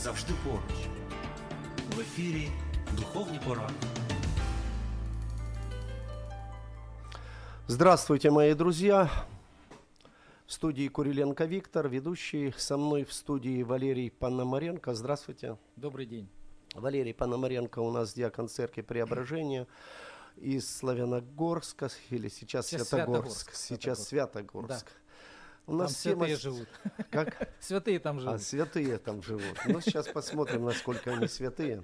завжди поруч. В ефірі «Духовні поради». Здравствуйте, мои друзья. В студии Куриленко Виктор, ведущий. Со мной в студии Валерий Пономаренко. Здравствуйте. Добрый день. Валерий Пономаренко у нас диакон церкви Преображения из Славяногорска, или сейчас Святогорск. Сейчас Святогорск. Да. У нас там святые живут. Как? Святые там живут. А, святые там живут. Ну, сейчас посмотрим, насколько они святые.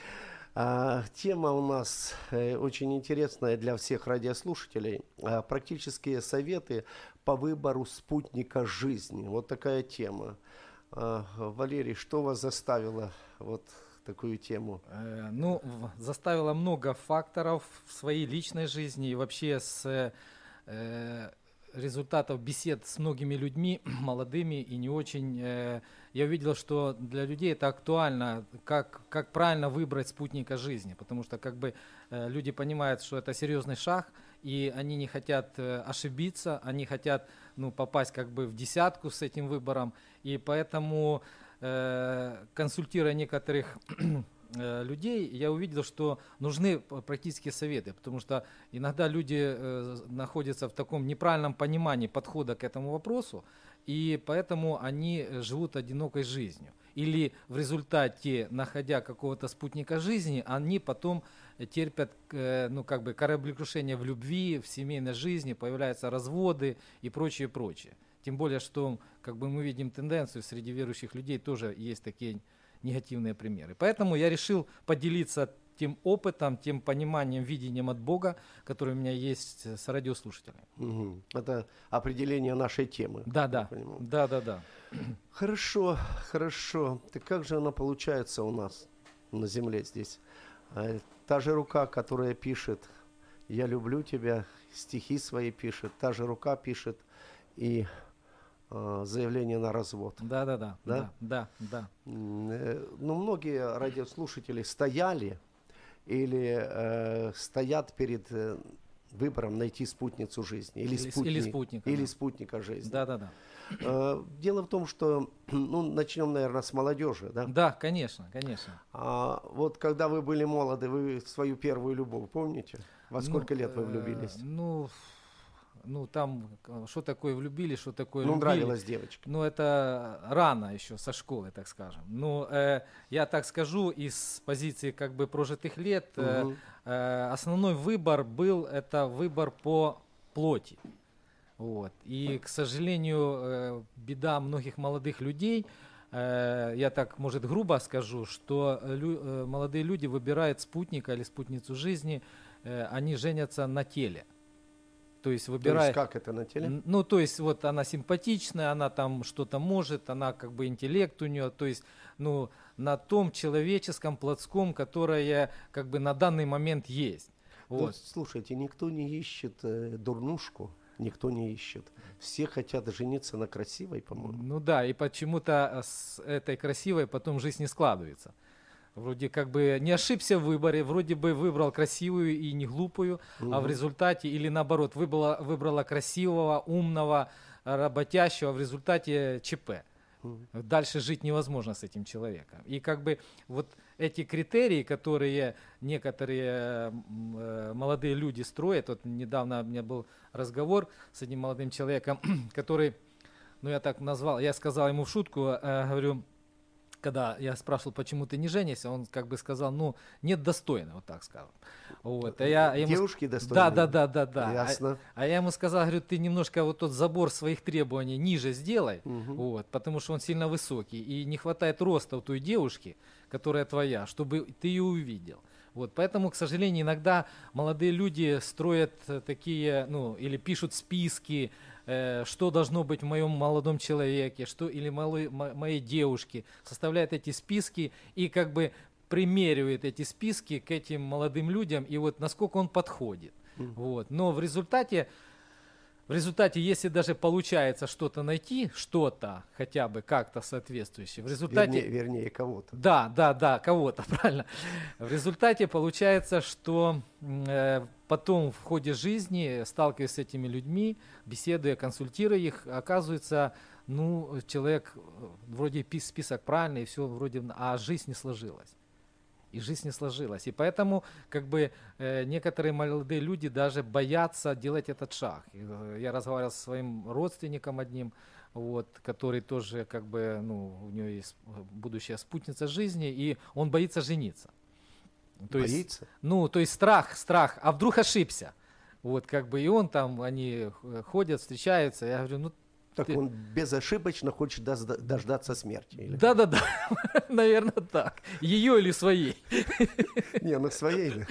Тема у нас очень интересная для всех радиослушателей. Практические советы по выбору спутника жизни. Вот такая тема. Валерий, что вас заставило вот такую тему? Заставило много факторов в своей личной жизни и вообще с результатов бесед с многими людьми, молодыми и не очень. Я увидел, что для людей это актуально, как правильно выбрать спутника жизни, потому что люди понимают, что это серьезный шаг, и они не хотят ошибиться, они хотят попасть в десятку с этим выбором, и поэтому, консультируя некоторых людей, я увидел, что нужны практические советы, потому что иногда люди находятся в таком неправильном понимании подхода к этому вопросу, и поэтому они живут одинокой жизнью. Или в результате, находя какого-то спутника жизни, они потом терпят кораблекрушение в любви, в семейной жизни, появляются разводы и прочее, прочее. Тем более, что мы видим тенденцию среди верующих людей, тоже есть такие негативные примеры. Поэтому я решил поделиться тем опытом, тем пониманием, видением от Бога, которое у меня есть с радиослушателями. Угу. Это определение нашей темы. Да. Хорошо. Так как же оно получается у нас на земле здесь? Та же рука, которая пишет «Я люблю тебя», стихи свои пишет, та же рука пишет и заявление на развод. Да. Многие радиослушатели стояли или стоят перед выбором найти спутницу жизни или спутника жизни. Да. Дело в том, что, начнем, наверное, с молодежи, да? Да, конечно. Вот когда вы были молоды, вы свою первую любовь помните? Во сколько лет вы влюбились? Там, что такое влюбились, что такое любили. Нравилась девочка. Это рано еще, со школы, так скажем. Я так скажу, из позиции прожитых лет, основной выбор был, это выбор по плоти. Вот. И, к сожалению, беда многих молодых людей, я так, может, грубо скажу, что молодые люди выбирают спутника или спутницу жизни, они женятся на теле. То есть выбирает. То есть как это на теле? То есть вот она симпатичная, она там что-то может, она интеллект у нее, то есть на том человеческом плотском, которое на данный момент есть. Вот. Слушайте, никто не ищет дурнушку, никто не ищет. Все хотят жениться на красивой, по-моему. И почему-то с этой красивой потом жизнь не складывается. Вроде не ошибся в выборе, вроде бы выбрал красивую и не глупую, а в результате, или наоборот, выбрала красивого, умного, работящего, в результате ЧП. Дальше жить невозможно с этим человеком. И вот эти критерии, которые некоторые молодые люди строят, вот недавно у меня был разговор с одним молодым человеком, который, я так назвал, я сказал ему в шутку, говорю, когда я спрашивал, почему ты не женишься, он сказал, нет достойной, вот так сказал. Вот. Девушки достойные? Да. Ясно. А я ему сказал, говорю, ты немножко тот забор своих требований ниже сделай, потому что он сильно высокий, и не хватает роста у той девушки, которая твоя, чтобы ты ее увидел. Вот. Поэтому, к сожалению, иногда молодые люди строят такие, или пишут списки, что должно быть в моем молодом человеке, или моей девушке, составляют эти списки и примеривает эти списки к этим молодым людям, и вот насколько он подходит. Вот. Но в результате в результате, если даже получается что-то найти, что-то хотя бы как-то соответствующее, в результате... Вернее, кого-то. Да, кого-то, правильно. В результате получается, что потом в ходе жизни, сталкиваясь с этими людьми, беседуя, консультируя их, оказывается, ну, человек вроде список правильный, и все вроде, а жизнь не сложилась. И жизнь не сложилась. И поэтому как бы некоторые молодые люди даже боятся делать этот шаг. Я разговаривал со своим родственником одним, вот, который тоже как бы, ну, у него есть будущая спутница жизни, и он боится жениться. То Боится? есть, ну, то есть страх, а вдруг ошибся. Вот как бы и он там, они ходят, встречаются, я говорю, ну, Так он безошибочно хочет дождаться смерти. Или? да, наверное, так. Ее или своей. Не, ну своей.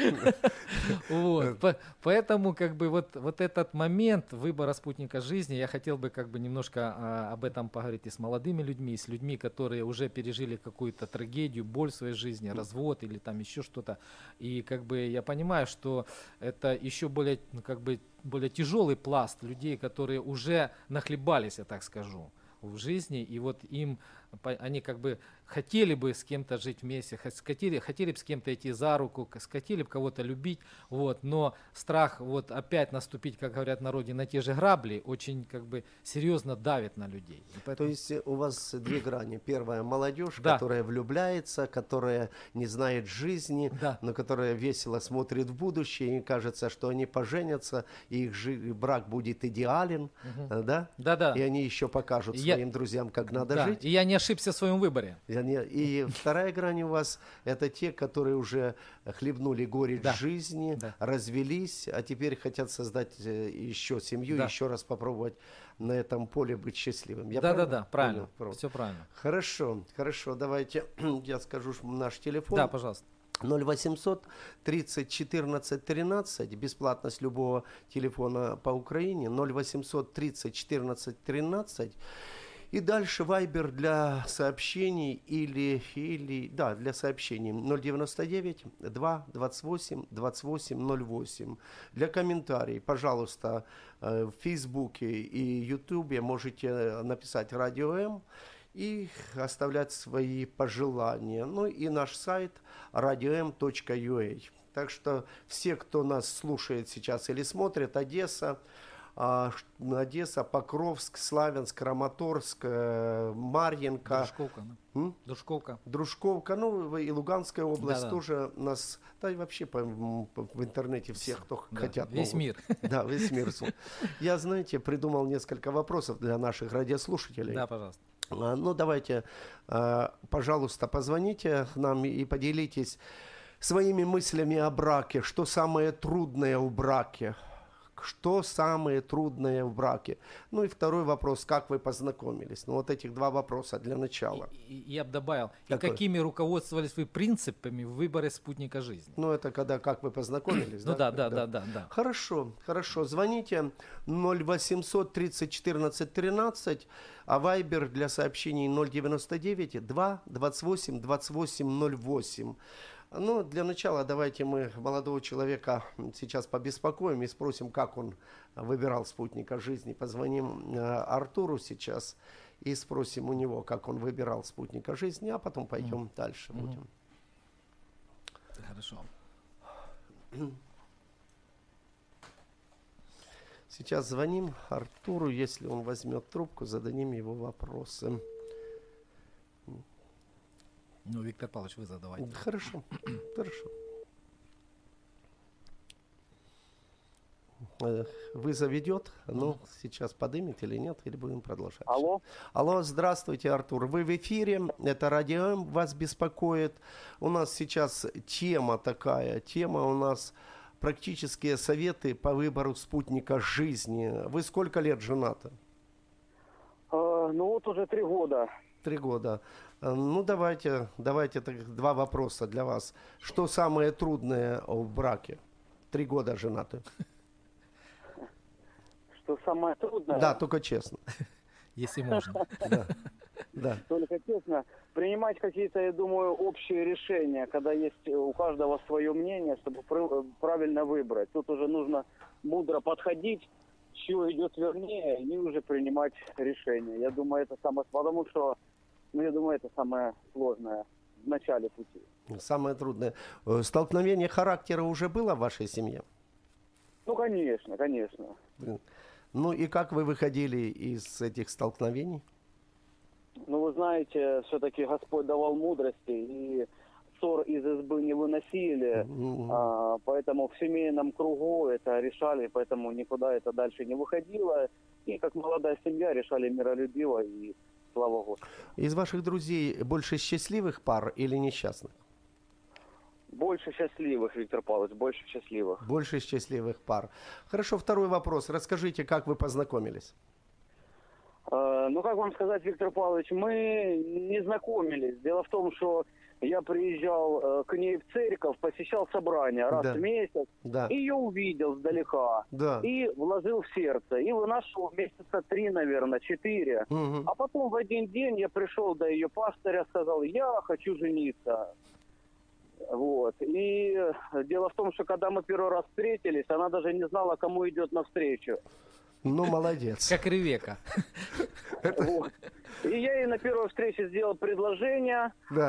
Вот. Поэтому как бы вот этот момент выбора спутника жизни, я хотел бы как бы немножко об этом поговорить и с молодыми людьми, и с людьми, которые уже пережили какую-то трагедию, боль в своей жизни, развод или там еще что-то. И как бы я понимаю, что это еще более, ну, как бы более тяжелый пласт людей, которые уже нахлебались, я так скажу, в жизни, и вот им, они как бы хотели бы с кем-то жить вместе, хотели бы с кем-то идти за руку, хотели бы кого-то любить, вот, но страх вот опять наступить, как говорят в народе, на те же грабли, очень как бы серьезно давит на людей. То есть у вас две грани. Первая — молодежь, Да. которая влюбляется, которая не знает жизни, Да. но которая весело смотрит в будущее, и кажется, что они поженятся, и их брак будет идеален, да? Да-да. И они еще покажут своим друзьям, как надо Да, жить. и я не ошибся в своем выборе. И вторая грань у вас — это те, которые уже хлебнули горечь Да. жизни, Да. развелись, а теперь хотят создать еще семью, Да. еще раз попробовать на этом поле быть счастливым. Я Да, правильно, понял? все правильно. Хорошо, давайте я скажу наш телефон. Да, пожалуйста. 0800 30 14 13, бесплатно с любого телефона по Украине, 0800 30 14 13. И дальше Viber для сообщений для сообщений 099 2 28 28 08. Для комментариев, пожалуйста, в Фейсбуке и Ютубе можете написать «Радио М» и оставлять свои пожелания. Ну и наш сайт radio.m.ua. Так что все, кто нас слушает сейчас или смотрит, Одесса, Покровск, Славянск, Краматорск, Марьинка, Дружковка. Да? Дружковка, ну и Луганская область Да-да. тоже нас, да и вообще в интернете всех, кто хотят. Весь мир. Да, весь мир. Я, знаете, придумал несколько вопросов для наших радиослушателей. Да, пожалуйста. Ну, давайте, пожалуйста, позвоните нам и поделитесь своими мыслями о браке. Что самое трудное в браке? Что самое трудное в браке? Ну и второй вопрос, как вы познакомились? Ну вот этих два вопроса для начала. Я бы добавил, Какой? и какими руководствовались вы принципами в выборе спутника жизни? Ну это как вы познакомились, Ну да? да. Хорошо. Звоните 0800 30 14 13, а Viber для сообщений 099 2 28 28 08. Ну, для начала давайте мы молодого человека сейчас побеспокоим и спросим, как он выбирал спутника жизни. Позвоним Артуру сейчас и спросим у него, как он выбирал спутника жизни, а потом пойдем дальше. Будем. Хорошо. Сейчас звоним Артуру, если он возьмет трубку, зададим его вопросы. Ну, Виктор Павлович, вы задавайте. Хорошо. Вызов идет. Ну, сейчас подымет или нет, или будем продолжать. Алло, здравствуйте, Артур. Вы в эфире. Это Радио М вас беспокоит. У нас сейчас тема у нас практические советы по выбору спутника жизни. Вы сколько лет женаты? Ну вот уже 3 года. 3 года. Ну, давайте так, 2 вопроса для вас. Что самое трудное в браке? 3 года женаты. Что самое трудное? Да, только честно. Если можно. Да. Только честно, принимать какие-то, я думаю, общие решения, когда есть у каждого свое мнение, чтобы правильно выбрать. Тут уже нужно мудро подходить, чье идет вернее, и уже принимать решение. Я думаю, это самое, потому что, я думаю, это самое сложное в начале пути. Самое трудное. Столкновение характера уже было в вашей семье? Ну, конечно, конечно. Ну и как вы выходили из этих столкновений? Ну, вы знаете, все-таки Господь давал мудрости, и ссор из избы не выносили, поэтому в семейном кругу это решали, поэтому никуда это дальше не выходило. И как молодая семья решали миролюбиво, и слава Господу. Из ваших друзей больше счастливых пар или несчастных? Больше счастливых, Виктор Павлович, больше счастливых. Больше счастливых пар. Хорошо, второй вопрос. Расскажите, как вы познакомились? Ну, как вам сказать, Виктор Павлович, мы не знакомились. Дело в том, что я приезжал к ней в церковь, посещал собрание раз в месяц, и ее увидел сдалека, и вложил в сердце. И вынашивал месяца 3, наверное, 4. А потом в один день я пришел до ее пастыря, сказал, я хочу жениться. Вот. И дело в том, что когда мы первый раз встретились, она даже не знала, кому идет навстречу. Ну, молодец. Как Ревека. Вот. И я ей на первой встрече сделал предложение,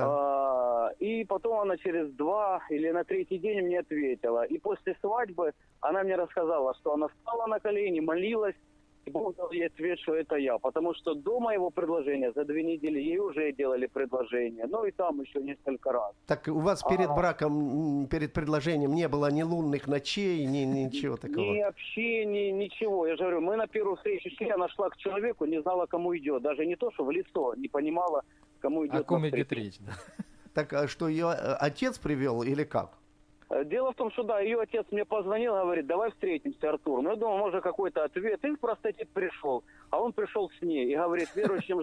и потом она через 2 или на 3-й день мне ответила. И после свадьбы она мне рассказала, что она встала на колени, молилась, и Бог дал ей ответ, что это я. Потому что до моего предложения за 2 недели ей уже делали предложение. Ну и там еще несколько раз. Так у вас перед браком, перед предложением не было ни лунных ночей, ни ничего такого? Ни общения, ничего. Я же говорю, мы на первую встречу шли, она шла к человеку, не знала, кому идет. Даже не то, что в лицо, не понимала, кому идет. О ком идет речь, да. Так а что, ее отец привел или как? Дело в том, что да, ее отец мне позвонил, говорит, давай встретимся, Артур. Ну, я думал, может, какой-то ответ. И в простоте пришел. А он пришел с ней и говорит, верующим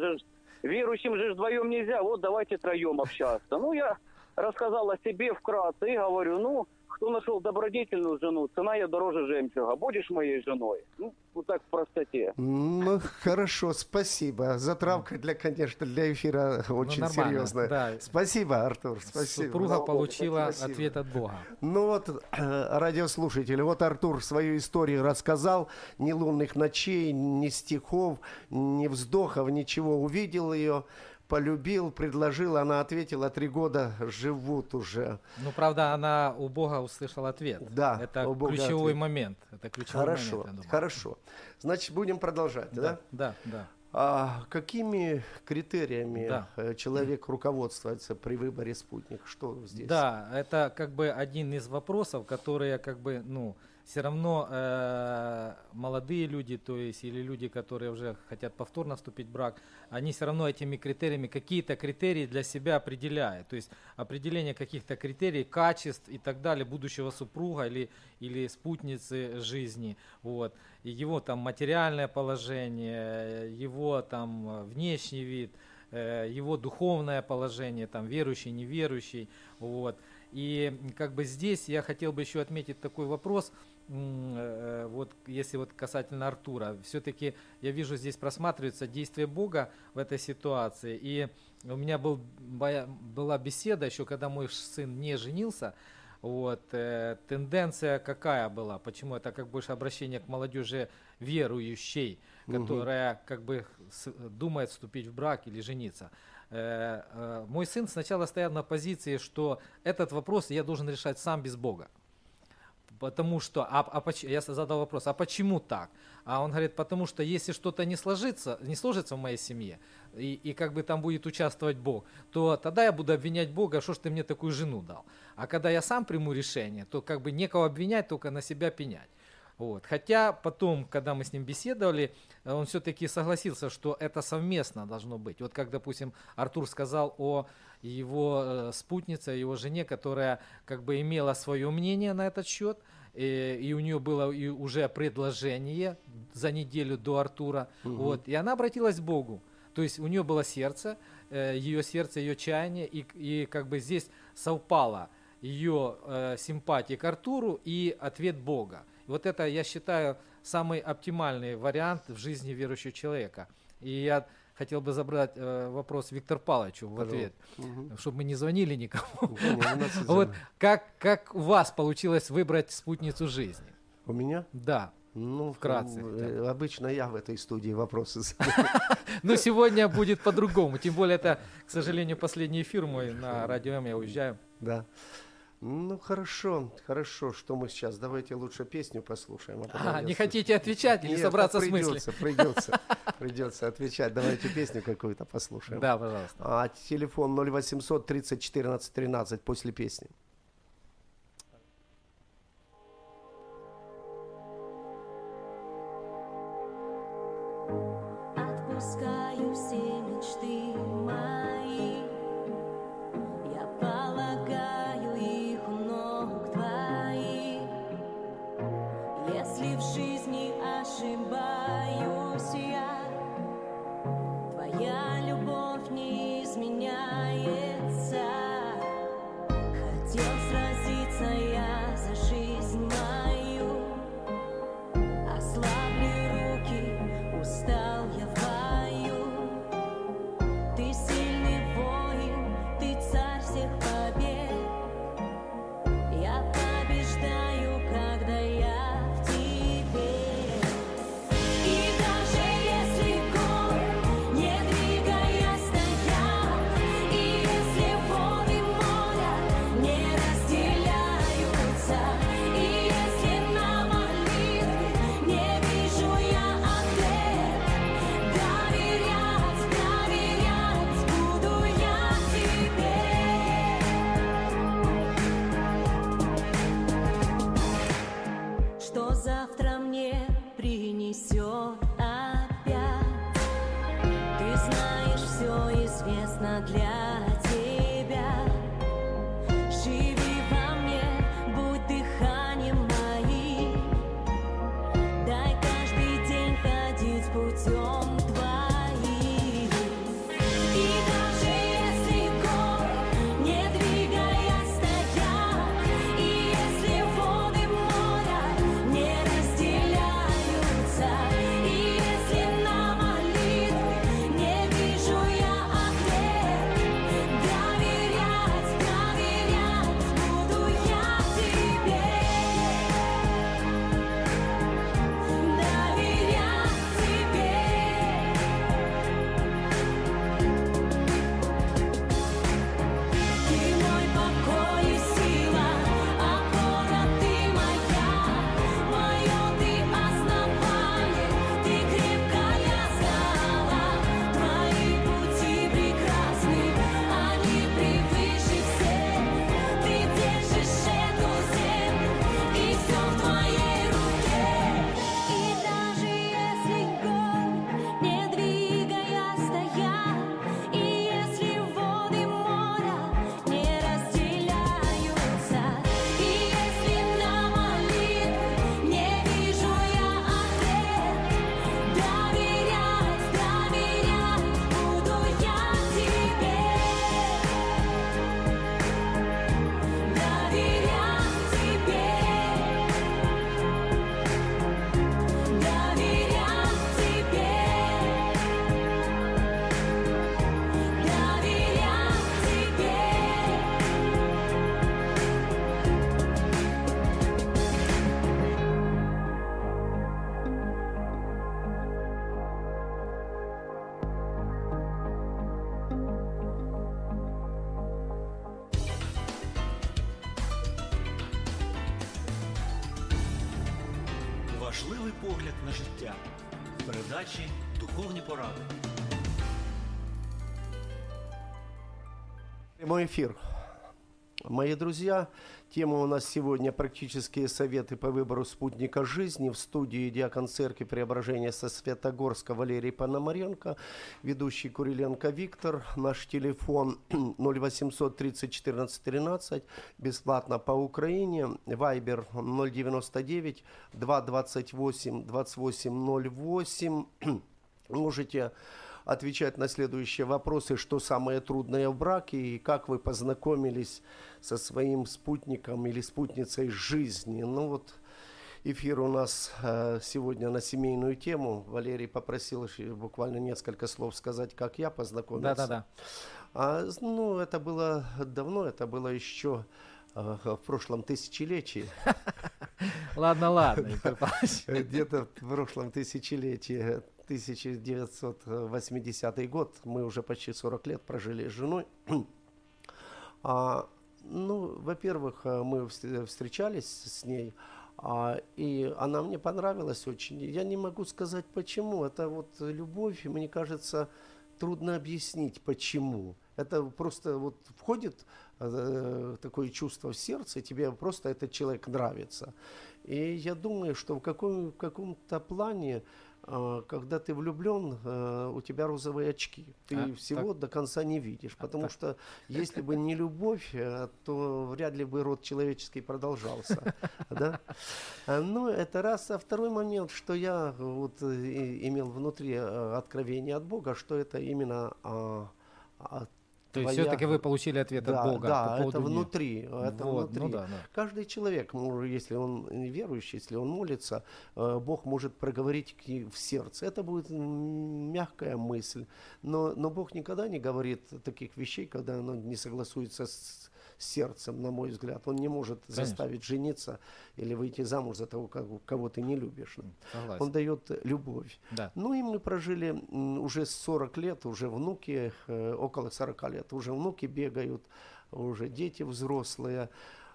же вдвоем нельзя, вот давайте 3 общаться. Ну, я рассказал о себе вкратце и говорю, ну, кто нашел добродетельную жену, цена ее дороже жемчуга. Будешь моей женой? Ну, вот так в простоте. Ну, хорошо, спасибо. Затравка, конечно, для эфира очень серьезная. Да. Спасибо, Артур, спасибо. Супруга получила ответ от Бога. Ну вот, радиослушатели, вот Артур свою историю рассказал. Ни лунных ночей, ни стихов, ни вздохов, ничего. Увидел ее, полюбил, предложил, она ответила, 3 года живут уже. Ну, правда, она у Бога услышала ответ. Да, это ключевой момент. Это ключевой момент, я думаю. Хорошо. Значит, будем продолжать, да? Да. А какими критериями человек руководствуется при выборе спутника? Что здесь? Да, это как бы один из вопросов, которые как бы, все равно молодые люди, то есть или люди, которые уже хотят повторно вступить в брак, они все равно этими критериями, какие-то критерии для себя определяют. То есть определение каких-то критерий, качеств и так далее будущего супруга или спутницы жизни. Вот. И его там материальное положение, его там внешний вид, его духовное положение, там верующий, неверующий. Вот. И как бы здесь я хотел бы еще отметить такой вопрос. Вот если вот касательно Артура, все-таки я вижу, здесь просматривается действие Бога в этой ситуации. И у меня была беседа еще, когда мой сын не женился. Вот, тенденция какая была? Почему это как больше обращение к молодежи верующей, которая как бы думает вступить в брак или жениться? Мой сын сначала стоял на позиции, что этот вопрос я должен решать сам без Бога. Потому что, я задал вопрос, а почему так? А он говорит, потому что если что-то не сложится в моей семье, и как бы там будет участвовать Бог, то тогда я буду обвинять Бога, что ж ты мне такую жену дал. А когда я сам приму решение, то как бы некого обвинять, только на себя пенять. Вот. Хотя потом, когда мы с ним беседовали, он все-таки согласился, что это совместно должно быть. Вот как, допустим, Артур сказал о его спутнице, его жене, которая как бы имела свое мнение на этот счет, и у нее было уже предложение за неделю до Артура, вот, и она обратилась к Богу. То есть у нее было сердце, ее чаяние, и как бы здесь совпало ее симпатия к Артуру и ответ Бога. Вот это, я считаю, самый оптимальный вариант в жизни верующего человека. И я хотел бы забрать вопрос Виктору Павловичу в ответ, чтобы мы не звонили никому. Вот как у вас получилось выбрать спутницу жизни? У меня? Да. Ну, вкратце. Обычно я в этой студии вопросы задаю. Но сегодня будет по-другому. Тем более это, к сожалению, последний эфир мой на Радио М. Я уезжаю. Да. Ну, хорошо. Что мы сейчас? Давайте лучше песню послушаем. Не хотите отвечать или собраться с мыслями? Придется отвечать. Давайте песню какую-то послушаем. Да, пожалуйста. Телефон 0800 30 14 13 после песни. Отпускаю все мечты мои, я полагаю их у ног твоих. Если в жизни ошибаюсь я, твоя любовь не изменяется. Хотел сразиться я за жизнь мою, ослабли руки, устал я в бою. Ты сильный воин, ты царь всех побед. Я побеждаю, когда я в тебе. И даже если горы не двигая стоят, и если воды моря не разделяются, и если на молитвы не вижу я ответ, доверять буду я тебе. Что завтра мне принесет опять? Ты знаешь, все известно для тебя. Живи во мне, будь дыханием моим. Дай каждый день ходить путем твоим. И даже если горы не двигая стоят, и если воды моря не разделяются, и если на молитвы не вижу я ответ, доверять буду я тебе. Доверять тебе. Ты мой покой и сила, опора ты моя, мое ты основание, ты крепкая скала. Твои пути прекрасны, они превыше всех. Ты держишь эту землю, и все в твоей руке. И даже если горы не двигая стоят, и если воды моря не разделяются, и если на молитвы не вижу я ответ, доверять буду я тебе. Доверять тебе. Доверять тебе. Важливий погляд на життя. В передачі «Духовні поради». Прямой эфир. Мои друзья, тема у нас сегодня «Практические советы по выбору спутника жизни». В студии диакон церкви Преображения со Святогорска Валерий Пономаренко, ведущий Куриленко Виктор. Наш телефон 0800 30 14 13, бесплатно по Украине. Вайбер 099 228 2808. Можете отвечать на следующие вопросы: что самое трудное в браке и как вы познакомились со своим спутником или спутницей жизни. Ну вот, эфир у нас сегодня на семейную тему. Валерий попросил буквально несколько слов сказать, как я познакомился. Да. Ну, это было давно, это было еще в прошлом тысячелетии. Ладно, Виктор Павлович. Где-то в прошлом тысячелетии, 1980 год, мы уже почти 40 лет прожили с женой. Во-первых, мы встречались с ней, и она мне понравилась очень. Я не могу сказать почему. Это вот любовь, и мне кажется, трудно объяснить почему. Это просто вот входит такое чувство в сердце, и тебе просто этот человек нравится. И я думаю, что в каком-то плане, когда ты влюблен, у тебя розовые очки. Ты всего до конца не видишь. Потому что если бы не любовь, то вряд ли бы род человеческий продолжался. Да? Ну, это раз. А второй момент, что я вот имел внутри откровение от Бога, что это именно... То есть все-таки вы получили ответ от Бога по поводу это внутри. Это вот, внутри. Ну да. Каждый человек, если он верующий, если он молится, Бог может проговорить в сердце. Это будет мягкая мысль. Но Бог никогда не говорит таких вещей, когда оно не согласуется с сердцем, на мой взгляд. Он не может заставить жениться или выйти замуж за того, кого ты не любишь. Согласен. Он дает любовь. Да. Ну и мы прожили уже 40 лет, уже внуки, около 40 лет, уже внуки бегают, уже дети взрослые.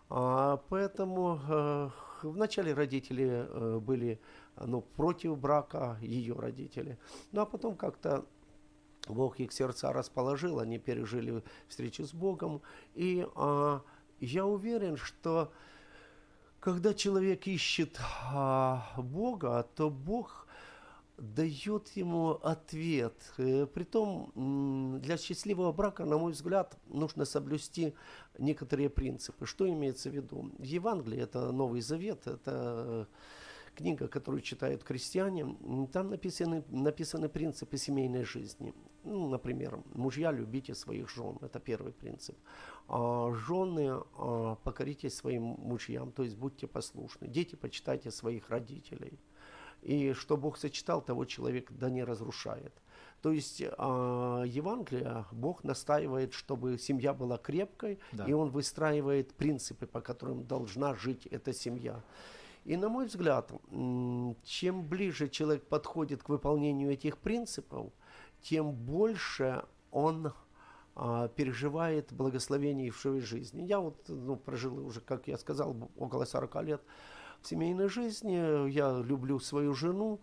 Поэтому вначале родители были против брака, ее родители. Ну а потом как-то Бог их сердца расположил, они пережили встречу с Богом. И я уверен, что когда человек ищет Бога, то Бог дает ему ответ. Притом для счастливого брака, на мой взгляд, нужно соблюсти некоторые принципы. Что имеется в виду? Евангелие – это Новый Завет, это книга, которую читают христиане. Там написаны принципы семейной жизни. Ну, например, мужья, любите своих жен. Это первый принцип. Жены, покоритесь своим мужьям, то есть будьте послушны. Дети, почитайте своих родителей. И что Бог сочетал, того человек да не разрушает. То есть Евангелие, Бог настаивает, чтобы семья была крепкой, и Он выстраивает принципы, по которым должна жить эта семья. И на мой взгляд, чем ближе человек подходит к выполнению этих принципов, тем больше он переживает благословение в своей жизни. Я вот прожил уже, как я сказал, около 40 лет в семейной жизни. Я люблю свою жену,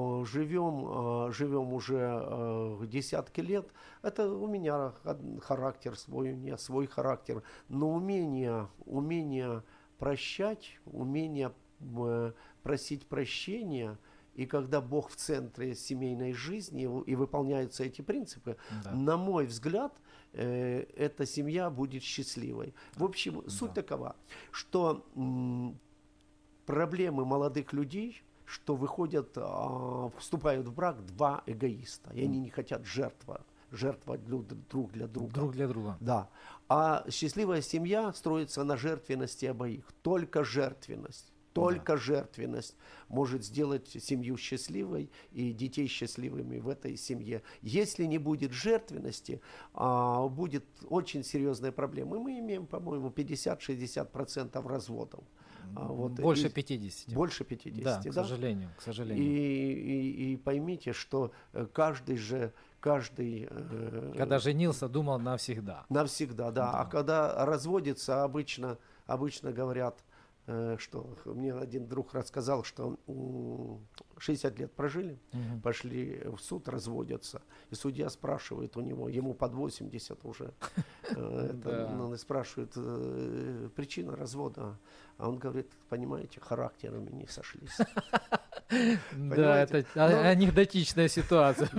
живем уже десятки лет. Это у меня характер свой, у меня свой характер. Но умение прощать, умение просить прощения, и когда Бог в центре семейной жизни и выполняются эти принципы, на мой взгляд, эта семья будет счастливой. В общем, суть такова, что проблемы молодых людей, что вступают в брак два эгоиста, и они не хотят жертвовать друг для друга. Друг для друга. Да. А счастливая семья строится на жертвенности обоих. Только жертвенность. Только жертвенность может сделать семью счастливой и детей счастливыми в этой семье. Если не будет жертвенности, будет очень серьезная проблема. И мы имеем, по-моему, 50-60% разводов. Больше 50. Больше 50, да? К сожалению. И поймите, что каждый когда женился, думал навсегда. Навсегда, да. А когда разводится, обычно говорят, что мне один друг рассказал, что 60 лет прожили, пошли в суд, разводятся. И судья спрашивает у него, ему под 80 уже, спрашивает причина развода. А он говорит, понимаете, характерами не сошлись. Да, это анекдотичная ситуация.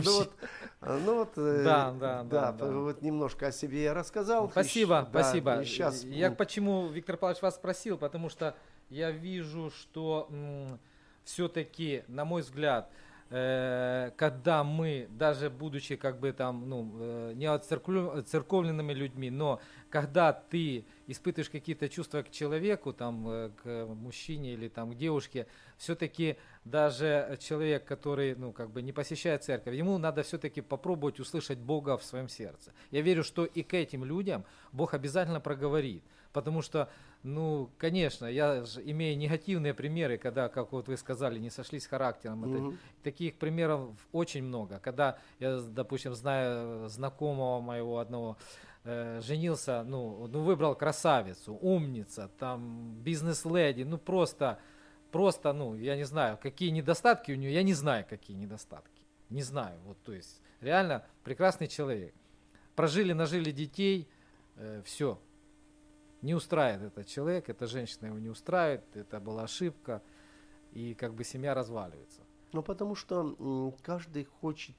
Вот немножко о себе я рассказал. Спасибо. Я почему, Виктор Павлович, вас спросил, потому что я вижу, что все-таки, на мой взгляд, когда мы, даже будучи не церковными людьми, но когда ты испытываешь какие-то чувства к человеку, к мужчине или к девушке, все-таки даже человек, который не посещает церковь, ему надо все-таки попробовать услышать Бога в своем сердце. Я верю, что и к этим людям Бог обязательно проговорит. Потому что, ну, конечно, я же имею негативные примеры, когда, как вот вы сказали, не сошлись характером. Таких примеров очень много. Когда я, допустим, знаю знакомого моего одного, женился, ну, выбрал красавицу, умница, там, бизнес-леди, ну, просто, ну, я не знаю, какие недостатки у нее, я не знаю, какие недостатки. Не знаю, вот, то есть, реально прекрасный человек. Прожили, нажили детей, все. Не устраивает этот человек, эта женщина его не устраивает, это была ошибка, и как бы семья разваливается. Ну, потому что каждый хочет,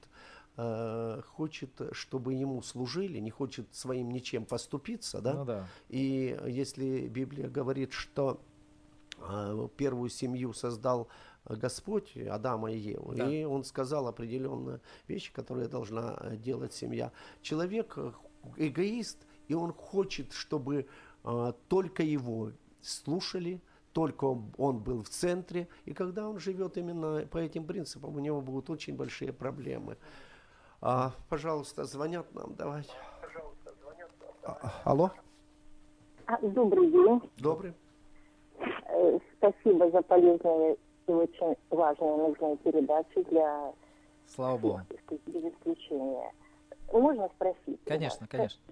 чтобы ему служили, не хочет своим ничем поступиться, да? Ну, да. И если Библия говорит, что первую семью создал Господь, Адама и Еву, да. и Он сказал определенные вещи, которые должна делать семья. Человек эгоист, и он хочет, чтобы только его слушали, только он был в центре, и когда он живет именно по этим принципам, у него будут очень большие проблемы. Пожалуйста, звонят нам, давайте. Алло? Добрый день. Добрый. Спасибо за полезные и очень важные нужные передачи для... Слава Богу. Без исключения. Можно спросить? Конечно, конечно.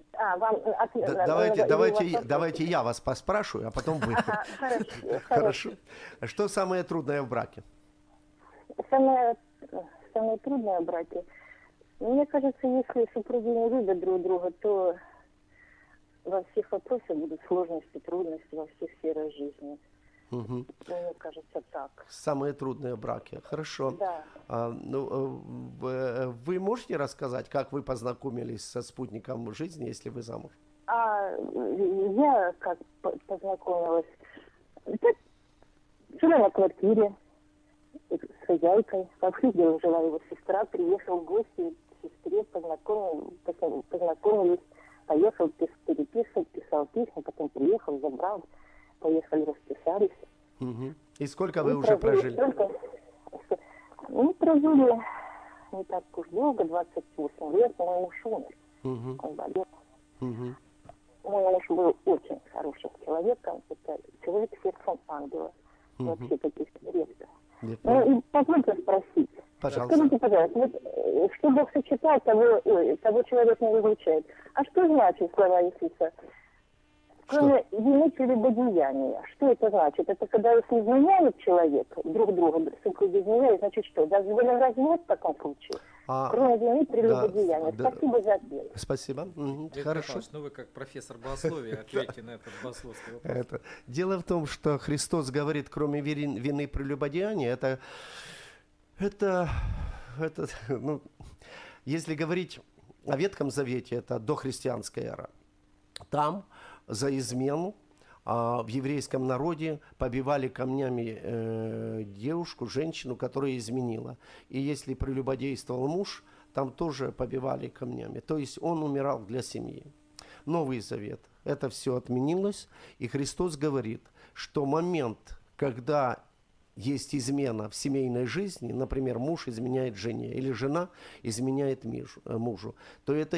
Давайте я вас поспрашиваю, а потом вы. Хорошо. Что самое трудное в браке? Самое трудное в браке? Мне кажется, если супруги не любят друг друга, то во всех вопросах будут сложности, трудности во всех сферах жизни. Угу. Мне кажется, так. Самые трудные в браке. Хорошо. Да. Вы можете рассказать, как вы познакомились со спутником жизни, если вы замуж? Я как познакомилась? Жила на квартире с хозяйкой. По Фригелу жила его сестра. Приехал в гости к сестре, познакомились. Поехал переписывать, писал письма, потом приехал, забрал. Поехали, расписались. Угу. И сколько вы уже прожили? Мы прожили не так уж долго, 28 лет. Мой муж умер. Он болел. Мой муж был очень хорошим человеком. Это человек с сердцем ангела. Вообще каких-то редких. Ну и позвольте спросить. Пожалуйста. Скажите, пожалуйста, вот, что Бог сочетает, того человек не разлучает. А что значит слова Иисуса? Кроме вины прелюбодеяния. Что это значит? Это когда если изменяет человек друг друга, супруги изменяют, значит что? Дозволен развод в таком случае? Кроме вины прелюбодеяния. Да, Спасибо за ответ. Спасибо. Хорошо. Ну вы как профессор богословия ответьте на этот богословский вопрос. Дело в том, что Христос говорит, кроме вины прелюбодеяния, ну, если говорить о Ветхом Завете, это дохристианская эра. Там за измену в еврейском народе побивали камнями девушку, женщину, которая изменила. И если прелюбодействовал муж, там тоже побивали камнями. То есть он умирал для семьи. Новый Завет. Это все отменилось. И Христос говорит, что момент, когда есть измена в семейной жизни, например, муж изменяет жене или жена изменяет мужу, то это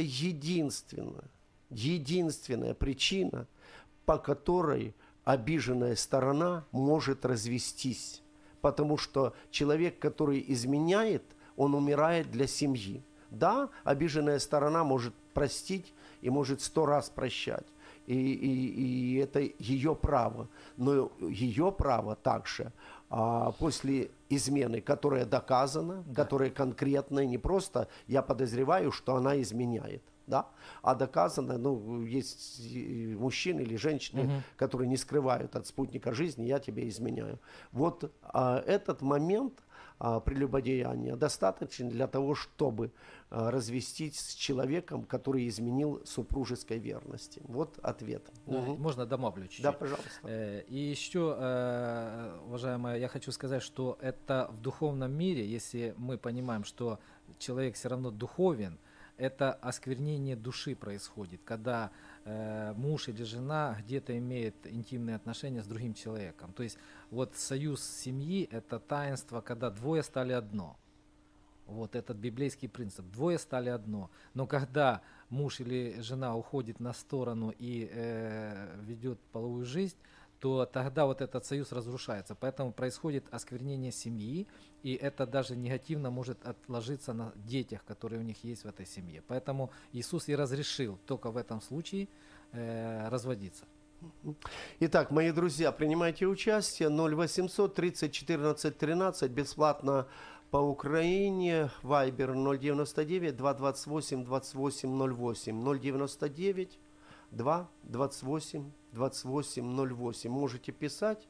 единственная причина, по которой обиженная сторона может развестись. Потому что человек, который изменяет, он умирает для семьи. Да, обиженная сторона может простить и может 100 раз прощать. И это ее право. Но ее право также после измены, которая доказана, которая конкретная, не просто я подозреваю, что она изменяет. Да? А доказано, ну, есть мужчины или женщины, которые не скрывают от спутника жизни, я тебе изменяю. Вот этот момент прелюбодеяния достаточен для того, чтобы развестись с человеком, который изменил супружеской верности. Вот ответ. Можно домоблю чуть-чуть? Да, пожалуйста. И еще, уважаемая, я хочу сказать, что это в духовном мире, если мы понимаем, что человек все равно духовен, это осквернение души происходит, когда муж или жена где-то имеет интимные отношения с другим человеком. То есть вот союз семьи – это таинство, когда двое стали одно. Вот этот библейский принцип. Двое стали одно. Но когда муж или жена уходит на сторону и ведет половую жизнь, то тогда вот этот союз разрушается. Поэтому происходит осквернение семьи, и это даже негативно может отложиться на детях, которые у них есть в этой семье. Поэтому Иисус и разрешил только в этом случае разводиться. Итак, мои друзья, принимайте участие. 0800 30 14 13, бесплатно по Украине. Вайбер 099 228 28 08. 099 2 28 28 08. Можете писать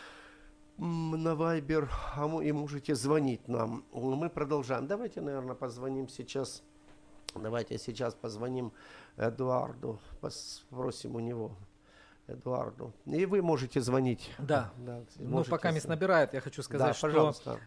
на Вайбер и можете звонить нам. Мы продолжаем. Давайте, наверное, позвоним сейчас. Давайте сейчас позвоним Эдуарду. Спросим у него. Эдуарду. И вы можете звонить. Да. Можете... пока мисс набирает, я хочу сказать, да, что пожалуйста.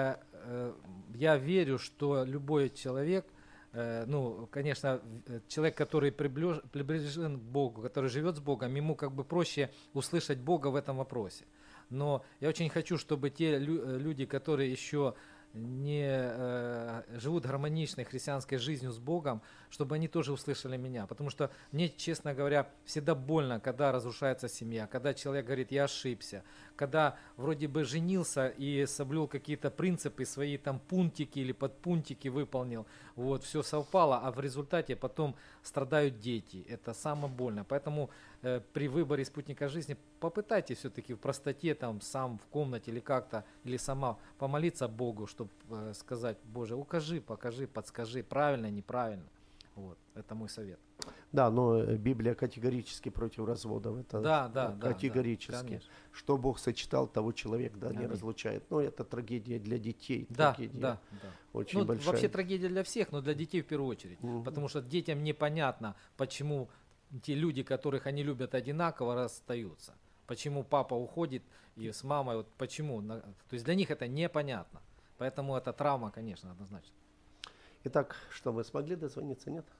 Я верю, что любой человек, конечно, человек, который приближен к Богу, который живет с Богом, ему как бы проще услышать Бога в этом вопросе. Но я очень хочу, чтобы те люди, которые еще не живут гармоничной христианской жизнью с Богом, чтобы они тоже услышали меня. Потому что мне, честно говоря, всегда больно, когда разрушается семья, когда человек говорит, я ошибся, когда вроде бы женился и соблюл какие-то принципы, свои там пунктики или подпунктики выполнил, вот, все совпало, а в результате потом страдают дети. Это самое больно. Поэтому при выборе спутника жизни попытайтесь все-таки в простоте, там, сам в комнате или как-то, или сама помолиться Богу, чтобы сказать, Боже, укажи, покажи, подскажи, правильно, неправильно. Вот, это мой совет. Да, но Библия категорически против разводов. Это категорически. Да, что Бог сочетал, того человек не разлучает. Но это трагедия для детей. Да. Очень большая. Вообще трагедия для всех, но для детей в первую очередь. Потому что детям непонятно, почему те люди, которых они любят одинаково, расстаются. Почему папа уходит и с мамой, вот почему. То есть для них это непонятно. Поэтому это травма, конечно, однозначно. Итак, что, мы смогли дозвониться, нет?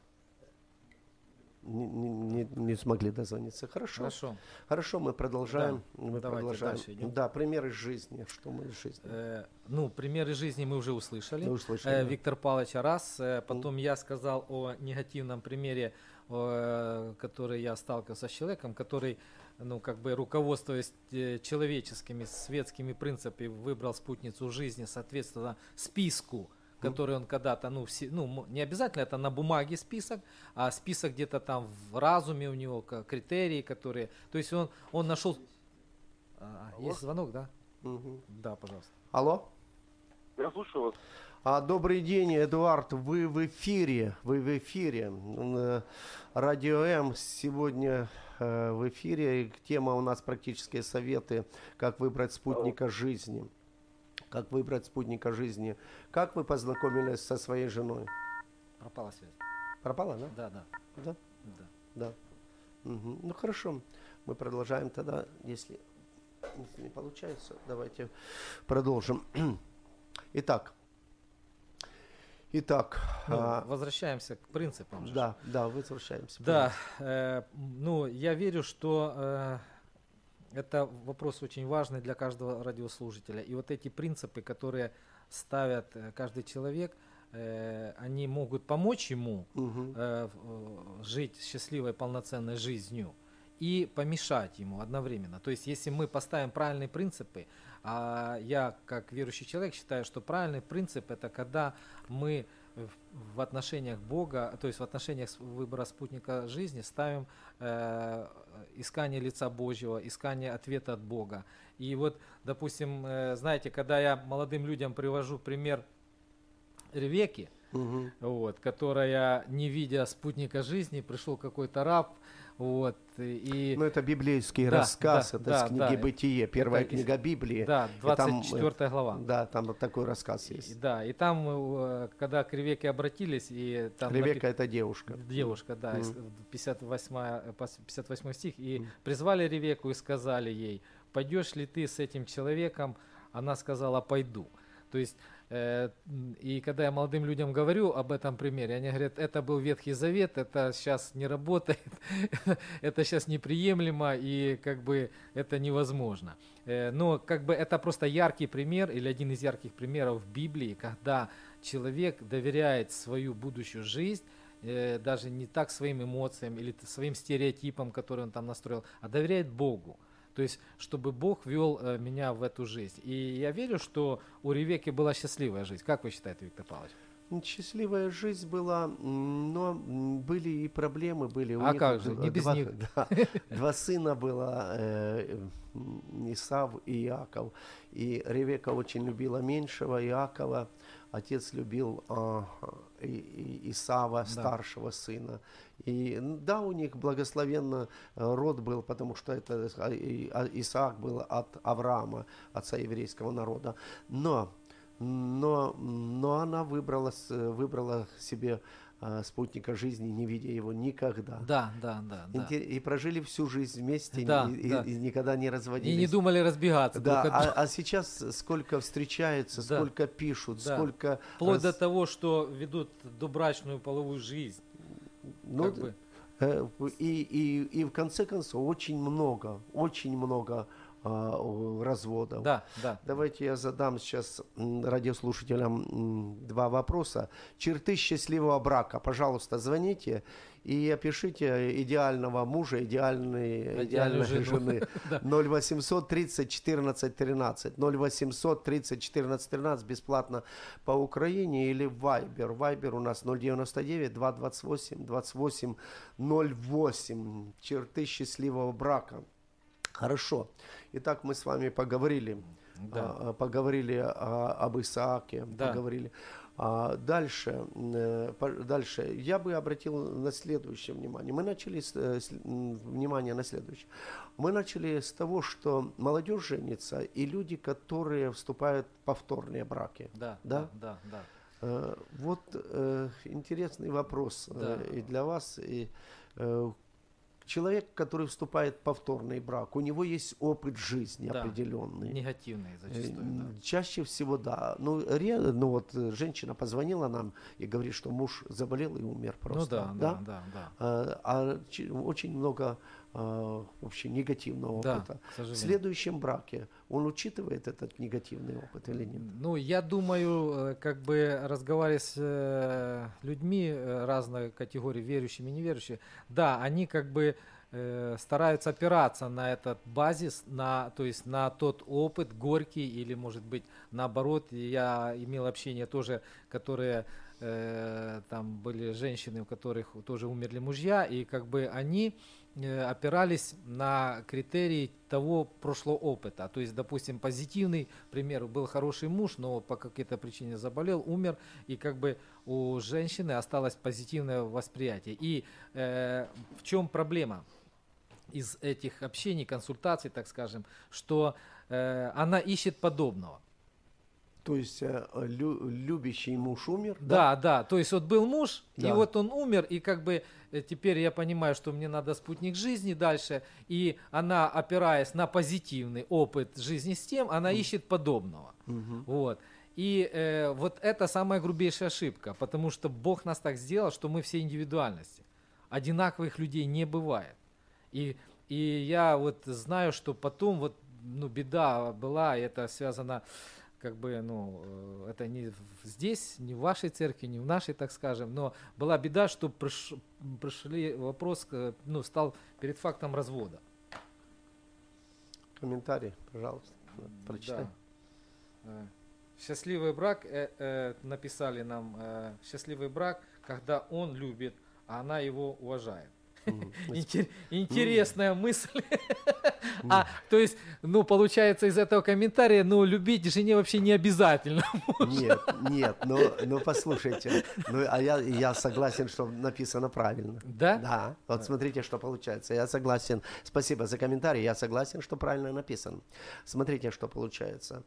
Не смогли дозвониться. Хорошо. Мы продолжаем. Да, давайте дальше идем. Да, примеры жизни. Что мы из жизни? Примеры жизни мы уже услышали. Да. Виктор Павлович раз. Потом я сказал о негативном примере, который я сталкивался с человеком, который, руководствуясь человеческими, светскими принципами, выбрал спутницу жизни, соответственно, списку, который он когда-то, не обязательно это на бумаге список, а список где-то там в разуме у него, критерии, которые, то есть он нашел, есть звонок, да? Да, пожалуйста. Алло? Я слушаю вас. Добрый день, Эдуард, вы в эфире, Радио М сегодня в эфире, тема у нас практические советы, как выбрать спутника жизни. Как вы познакомились со своей женой? Пропала связь. Пропала, да? Да. Угу. Ну хорошо, мы продолжаем тогда, если не получается, давайте продолжим. Итак, возвращаемся к принципам. Да, возвращаемся. Да, я верю, что это вопрос очень важный для каждого радиослушателя. И вот эти принципы, которые ставят каждый человек, они могут помочь ему жить счастливой, полноценной жизнью и помешать ему одновременно. То есть, если мы поставим правильные принципы, а я, как верующий человек, считаю, что правильный принцип – это когда мы в отношениях Бога, то есть в отношениях выбора спутника жизни ставим искание лица Божьего, искание ответа от Бога. И вот, допустим, знаете, когда я молодым людям привожу пример Ревекки, которая, не видя спутника жизни, пришел какой-то раб. Это библейский рассказ, это с книги «Бытие», первая книга Библии. Да, 24 глава. Да, там вот такой рассказ есть. Да, и там, когда к Ревекке обратились, и там... Ревекка это девушка. Девушка, да, 58 стих. И призвали Ревекку и сказали ей, пойдешь ли ты с этим человеком? Она сказала, пойду. То есть, и когда я молодым людям говорю об этом примере, они говорят, это был Ветхий Завет, это сейчас не работает, это сейчас неприемлемо и это невозможно. Но это просто яркий пример или один из ярких примеров в Библии, когда человек доверяет свою будущую жизнь даже не так своим эмоциям или своим стереотипам, которые он там настроил, а доверяет Богу. То есть, чтобы Бог вел меня в эту жизнь. И я верю, что у Ревекки была счастливая жизнь. Как вы считаете, Виктор Павлович? Счастливая жизнь была, но были и проблемы. Были. А как же, не без них. Да, два сына было, Исав и Иаков. И Ревекка очень любила меньшего Иакова. Отец любил Исава, старшего сына. И да, у них благословенный род был, потому что это Исаак был от Авраама, отца еврейского народа. Но она выбрала себе спутника жизни, не видя его никогда. Да. И прожили всю жизнь вместе, и никогда не разводились. И не думали разбегаться. Да, а сейчас сколько встречаются, сколько пишут, сколько... Вплоть до того, что ведут добрачную половую жизнь. Ну, и в конце концов очень много разводов. Да. Давайте я задам сейчас радиослушателям два вопроса. Черты счастливого брака. Пожалуйста, звоните и опишите идеального мужа, идеальной жены. 0800 30 14 13. 0800 30 14 13 бесплатно по Украине или в Viber. Viber у нас 099 228 28 08. Черты счастливого брака. Хорошо. Итак, мы с вами поговорили об Исааке, поговорили. Дальше я бы обратил на следующее внимание. Мы начали Мы начали с того, что молодежь женится и люди, которые вступают в повторные браки. Да. Вот интересный вопрос и для вас, и человек, который вступает в повторный брак, у него есть опыт жизни определенный. Негативный зачастую. Чаще всего, да. Вот женщина позвонила нам и говорит, что муж заболел и умер просто. Очень много вообще негативного опыта. В следующем браке он учитывает этот негативный опыт или нет? Ну, я думаю, как бы разговаривая с людьми разной категории, верующими и неверующими, да, они как бы стараются опираться на этот базис, то есть на тот опыт горький или, может быть, наоборот. Я имел общение тоже, которые там были женщины, у которых тоже умерли мужья, и как бы они опирались на критерии того прошлого опыта. То есть, допустим, позитивный, к примеру, был хороший муж, но по какой-то причине заболел, умер, и как бы у женщины осталось позитивное восприятие. И в чем проблема из этих общений, консультаций, так скажем, что она ищет подобного. То есть любящий муж умер? Да. То есть вот был муж, и вот он умер, и как бы теперь я понимаю, что мне надо спутник жизни дальше, и она, опираясь на позитивный опыт жизни с тем, она ищет подобного. Вот. И вот это самая грубейшая ошибка, потому что Бог нас так сделал, что мы все индивидуальности. Одинаковых людей не бывает. И я вот знаю, что потом вот, беда была, и это связано как бы, это не здесь, не в вашей церкви, не в нашей, так скажем, но была беда, что пришли вопрос, стал перед фактом развода. Комментарий, пожалуйста, прочитай. Да. Счастливый брак, написали нам, счастливый брак, когда он любит, а она его уважает. Интересная мысль. То есть, получается из этого комментария, любить жене вообще не обязательно. Нет, послушайте, я согласен, что написано правильно. Да? Да. Вот смотрите, что получается. Я согласен. Спасибо за комментарий. Я согласен, что правильно написано. Смотрите, что получается.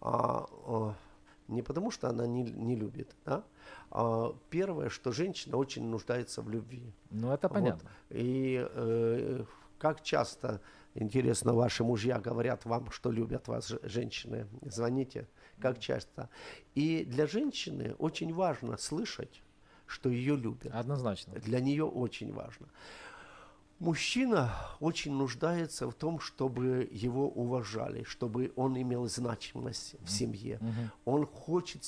Не потому, что она не любит, да? Первое, что женщина очень нуждается в любви. Это понятно. Вот. И как часто, интересно, ваши мужья говорят вам, что любят вас женщины? Звоните. Как часто? И для женщины очень важно слышать, что ее любят. Однозначно. Для нее очень важно. Мужчина очень нуждается в том, чтобы его уважали, чтобы он имел значимость в семье. Он хочет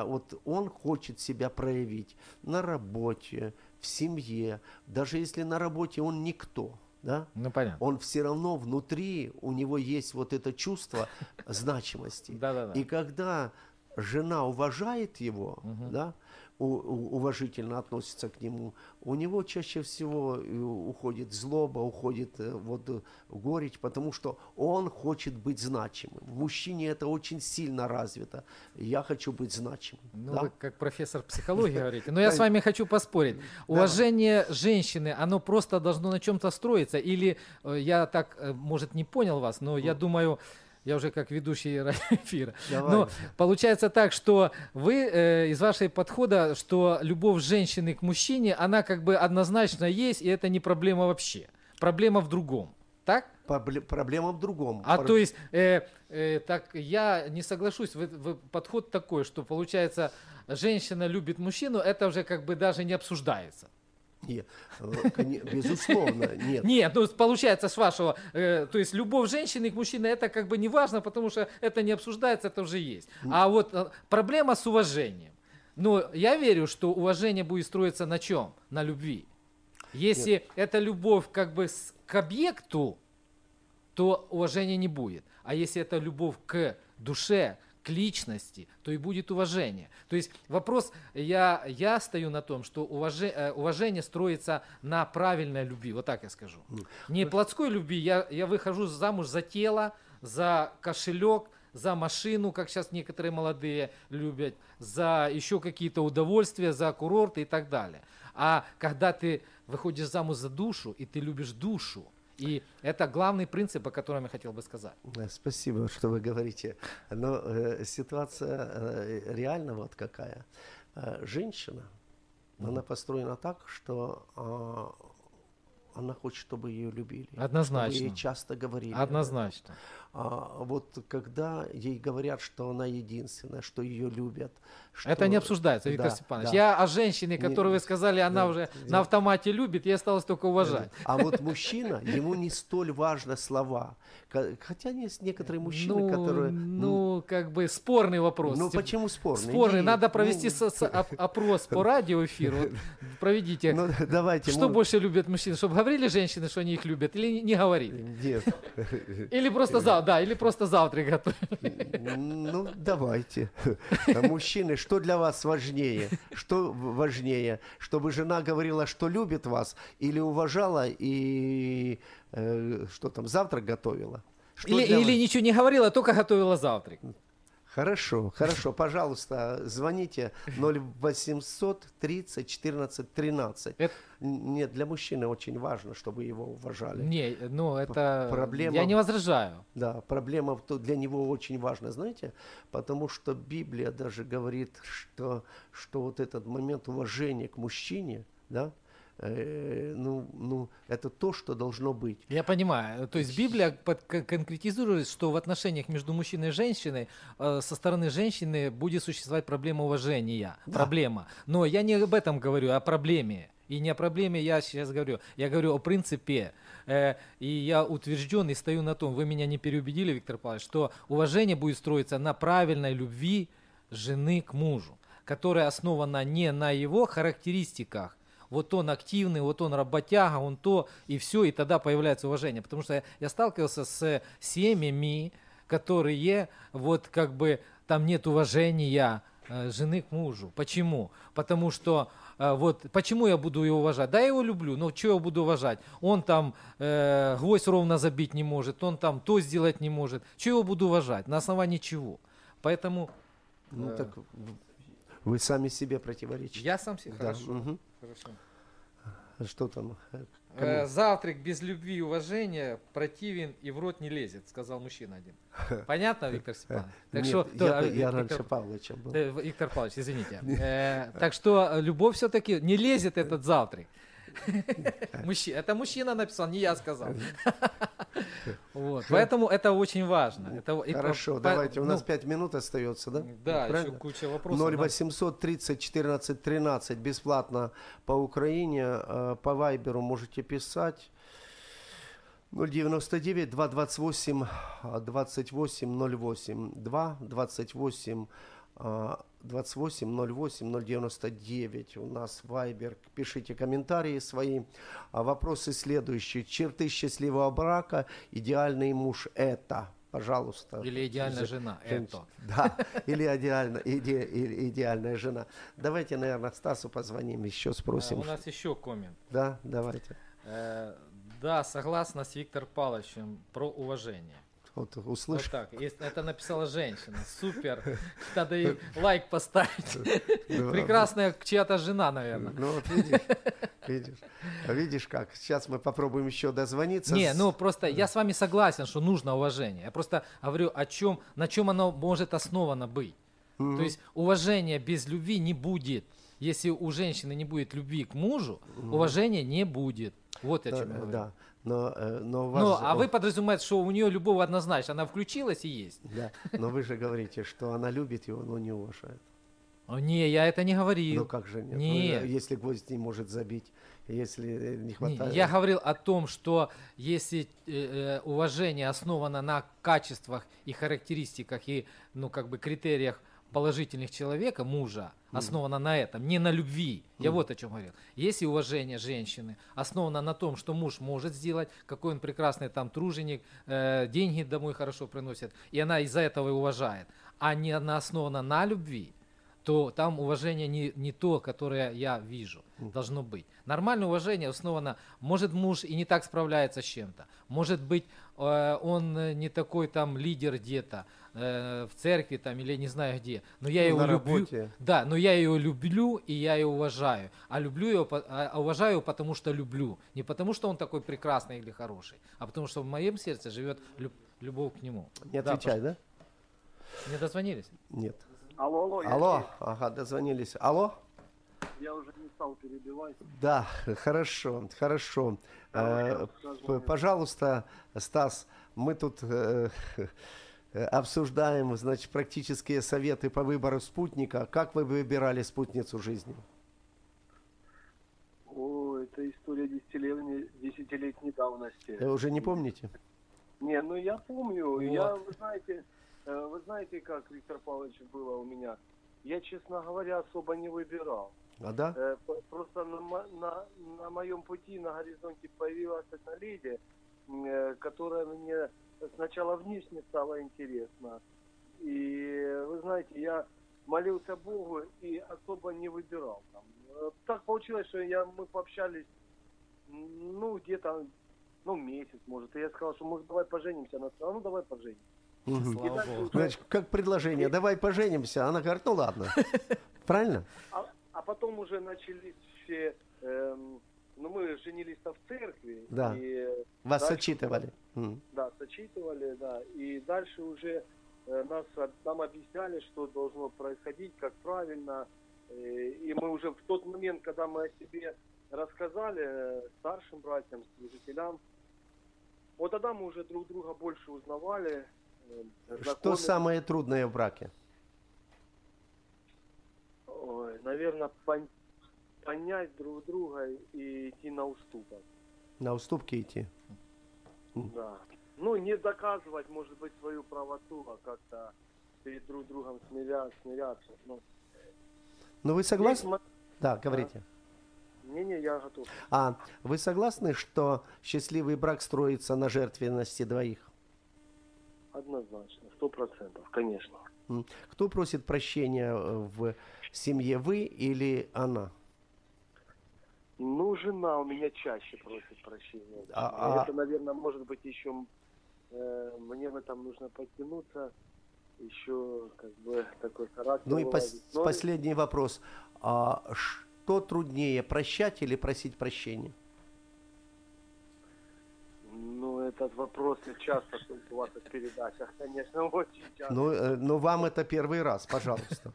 себя проявить на работе, в семье. Даже если на работе он никто, да? Ну, понятно. Он все равно внутри, у него есть вот это чувство значимости. И когда жена уважает его, да, уважительно относится к нему, у него чаще всего уходит злоба, уходит горечь, потому что он хочет быть значимым. В мужчине это очень сильно развито. Я хочу быть значимым. Ну, да? вы как профессор психологии говорите. Но я с вами хочу поспорить. Уважение женщины, оно просто должно на чем-то строиться? Или я так, может, не понял вас, но я думаю... Я уже как ведущий эфира. Но получается так, что вы из вашего подхода, что любовь женщины к мужчине, она как бы однозначно есть, и это не проблема вообще. Проблема в другом. Так? Проблема в другом. То есть, так я не соглашусь, подход такой, что получается, женщина любит мужчину, это уже как бы даже не обсуждается. Нет, безусловно, нет. Нет, ну получается с вашего, то есть любовь женщины к мужчине, это как бы не важно, потому что это не обсуждается, это уже есть. А вот проблема с уважением. Но я верю, что уважение будет строиться на чем? На любви. Если это любовь как бы к объекту, то уважения не будет. А если это любовь к душе, к личности, то и будет уважение. То есть вопрос, я стою на том, что уважение строится на правильной любви, вот так я скажу. Не плотской любви, я выхожу замуж за тело, за кошелек, за машину, как сейчас некоторые молодые любят, за еще какие-то удовольствия, за курорты и так далее. А когда ты выходишь замуж за душу, и ты любишь душу, и это главный принцип, о котором я хотел бы сказать. Спасибо, что вы говорите. Но ситуация реально вот какая. Женщина, она построена так, что она хочет, чтобы ее любили. Однозначно. Чтобы ей часто говорили. Однозначно. Вот когда ей говорят, что она единственная, что ее любят. Что... Это не обсуждается, Виктор Степанович. Да. Я о женщине, которую вы сказали, она уже на автомате любит, ей осталось только уважать. А вот мужчина, ему не столь важны слова. Хотя есть некоторые мужчины, которые... Ну, как бы спорный вопрос. Ну, почему спорный? Спорный. Надо провести опрос по радиоэфиру. Вот, проведите. Ну, давайте. Что больше любят мужчины? Чтобы говорили женщины, что они их любят, или не говорили? Нет. Или просто или просто завтрак готовили. Ну, давайте. Мужчины, что для вас важнее? Что важнее? Чтобы жена говорила, что любит вас, или уважала и что там, завтрак готовила? Или ничего не говорила, только готовила завтрак. Хорошо, пожалуйста, звоните 0800 30 14 13. Нет, для мужчины очень важно, чтобы его уважали. Не, ну это проблема, я не возражаю. Да, проблема для него очень важна, знаете, потому что Библия даже говорит, что вот этот момент уважения к мужчине, да, это то, что должно быть. Я понимаю. То есть Библия конкретизирует, что в отношениях между мужчиной и женщиной со стороны женщины будет существовать проблема уважения. Да. Проблема. Но я не об этом говорю, а о проблеме. И не о проблеме я сейчас говорю. Я говорю о принципе. И я утвержден и стою на том, вы меня не переубедили, Виктор Павлович, что уважение будет строиться на правильной любви жены к мужу, которая основана не на его характеристиках. Вот он активный, вот он работяга, он то, и все, и тогда появляется уважение. Потому что я сталкивался с семьями, которые вот как бы там нет уважения жены к мужу. Почему? Потому что вот почему я буду его уважать? Да, я его люблю, но что я буду уважать? Он там гвоздь ровно забить не может, он там то сделать не может. Что я его буду уважать? На основании чего? Поэтому... Ну так вы сами себе противоречите. Я сам себе? Да. Хорошо. Угу. Хорошо. Что там? Завтрак без любви и уважения противен и в рот не лезет, сказал мужчина один. Понятно, Виктор Степанович? Так нет, что, я раньше Павловича был. Виктор Павлович, извините. Так что любовь все-таки не лезет этот завтрак. Это мужчина написал, не я сказал. Вот. Поэтому это очень важно. Хорошо, давайте. У нас 5 минут остается, да? Да, еще куча вопросов. 0800 30 14 13 бесплатно по Украине. По Вайберу можете писать. 099 228 2808 2 28 28 08 099 у нас Вайбер. Пишите комментарии свои. Вопросы следующие. Черты счастливого брака. Идеальный муж это. Пожалуйста. Или идеальная жена. Это. Да, или идеальная жена. Давайте, наверное, Стасу позвоним, еще спросим. У нас еще коммент. Да, давайте. Да, согласна с Виктором Павловичем про уважение. Вот услышь. Вот так. Это написала женщина. Супер. Надо ей лайк поставить. Прекрасная чья-то жена, наверное. Ну вот видишь как. Сейчас мы попробуем еще дозвониться. Не, ну просто я с вами согласен, что нужно уважение. Я просто говорю, на чем оно может основано быть. То есть уважения без любви не будет. Если у женщины не будет любви к мужу, уважения не будет. Вот о чем я говорю. Да. Но вы подразумеваете, что у нее любовь однозначно, она включилась и есть. Да, но вы же говорите, что она любит его, но не уважает. Не, я это не говорил. Ну как же нет? Нет. Ну, если гвоздь не может забить, если не хватает... Я говорил о том, что если уважение основано на качествах и характеристиках и критериях положительных человека, мужа, основано на этом, не на любви. Я вот о чем говорил. Если уважение женщины основано на том, что муж может сделать, какой он прекрасный там труженик, деньги домой хорошо приносит, и она из-за этого и уважает, а не основано на любви, то там уважение не то, которое я вижу, должно быть. Нормальное уважение основано, может муж и не так справляется с чем-то, может быть он не такой там лидер где-то, в церкви там или не знаю где, но я его люблю. Да, но я ее люблю и я ее уважаю. А уважаю его, потому что люблю. Не потому что он такой прекрасный или хороший, а потому что в моем сердце живет любовь к нему. Не отвечай, да? Не дозвонились? Нет. Алло. Ага, дозвонились. Алло? Я уже не стал перебивать. Да, хорошо. Пожалуйста, Стас, мы тут обсуждаем, значит, практические советы по выбору спутника. Как вы выбирали спутницу жизни? Это история десятилетней давности. Вы уже не помните? Не, ну я помню. Вот. Вы знаете, как, Виктор Павлович, было у меня? Я, честно говоря, особо не выбирал. А да? Просто на моем пути, на горизонте появилась одна леди, которая мне сначала внешне стало интересно. И, вы знаете, я молился Богу и особо не выбирал. Так получилось, что мы пообщались, где-то, месяц, может. И я сказал, что, может, давай поженимся. Она сказала, давай поженимся. Слава Богу. Значит, как предложение, давай поженимся. Она говорит, ладно. Правильно? А потом уже начались все... мы женились-то в церкви. Да. И вас дальше, сочитывали. Да, сочитывали, да. И дальше уже нам объясняли, что должно происходить, как правильно. И мы уже в тот момент, когда мы о себе рассказали старшим братьям, служителям, вот тогда мы уже друг друга больше узнавали. Что самое трудное в браке? Ой, наверное, понять друг друга и идти на уступок. На уступки идти? Да. Не доказывать, может быть, свою правоту, а как-то перед друг другом смиряться. Вы согласны? Да, говорите. Не, я готов. Вы согласны, что счастливый брак строится на жертвенности двоих? Однозначно, 100%, конечно. Кто просит прощения в семье, вы или она? Жена у меня чаще просит прощения. Это, наверное, может быть, еще мне в этом нужно подтянуться, еще такой характер. И последний вопрос. Что труднее, прощать или просить прощения? Этот вопрос часто у вас в передачах, конечно, очень часто. Но вам это первый раз, пожалуйста.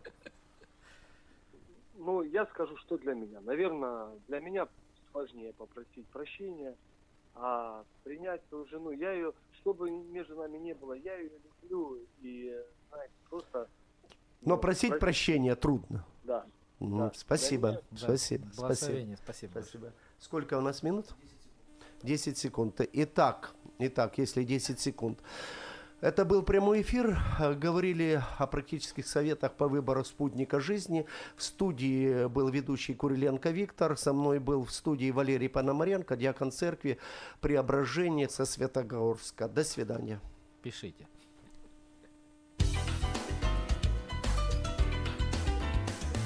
Я скажу, что для меня. Наверное, для меня сложнее попросить прощения, а принять свою жену. Я ее, что бы между нами не было, я ее люблю и, знаете, просто... Но просить прощения трудно. Да. Спасибо. Спасибо. Благословение, спасибо. Сколько у нас минут? 10 секунд. Итак, Итак, если 10 секунд. Это был прямой эфир. Говорили о практических советах по выбору спутника жизни. В студии был ведущий Куриленко Виктор. Со мной был в студии Валерий Пономаренко, диакон церкви Преображения со Светогорска. До свидания. Пишите.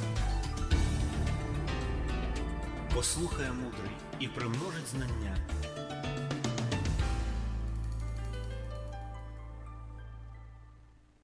Послухає мудрий і примножить знання.